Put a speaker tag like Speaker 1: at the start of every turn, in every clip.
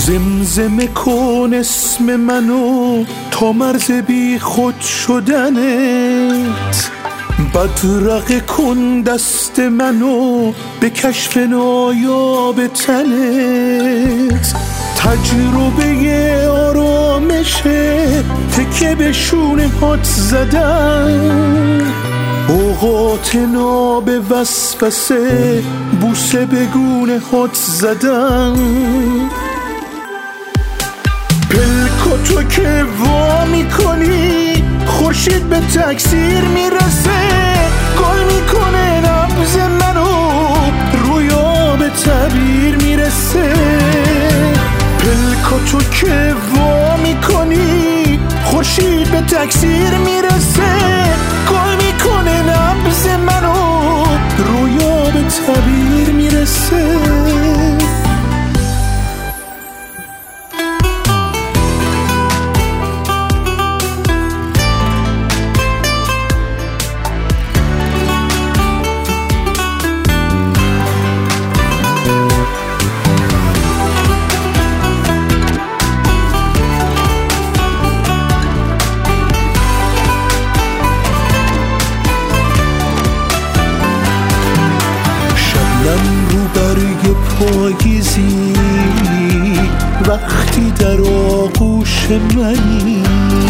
Speaker 1: زمزمه کن اسم منو تا مرز بی خود شدنت، بدرقه کن دست منو به کشف نایاب تنت. تجربه آرامشه تکه به شونه هات زدن، اوقات ناب وسوسه بوسه به گونه هات زدن. پلکاتو که وا میکنی خورشید به تکثیر میرسه، گل میکنه نبض منو رویا به تعبیر میرسه. پلکاتو که وا میکنی خورشید به تکثیر میرسه، گل میکنه نبض منو رویا به تعبیر میرسه. رو برگ پاییزی وقتی در آغوش منی،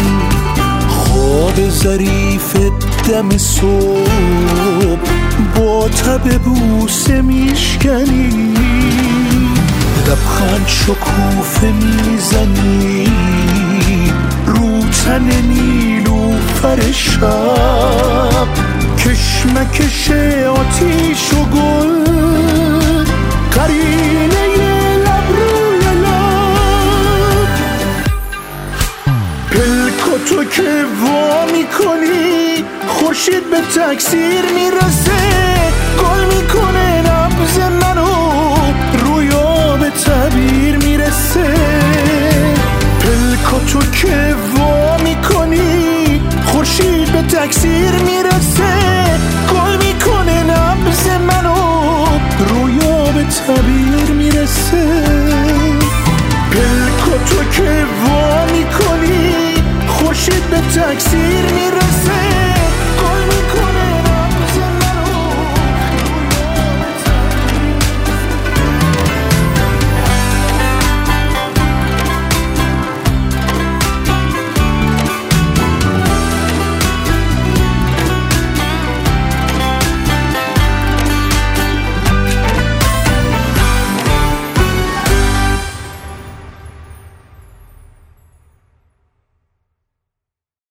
Speaker 1: خواب ظریف دم صبح با تب بوسه میشکنی. لبخند شکوفه میزنی رو تن نیلوفر شب، کشمکش آتیش و گل قرینه لب روی لب. پلکاتو که وا میکنی خورشید به تکثیر میرسه، گل میکنه نبض منو رویا به تعبیر میرسه. پلکاتو که وا میکنی خورشید به تکثیر میرسه، گل میکنه نبض منو رویا به تعبیر میرسه. پلکاتو که وا میکنی خورشید به تکثیر میرسه،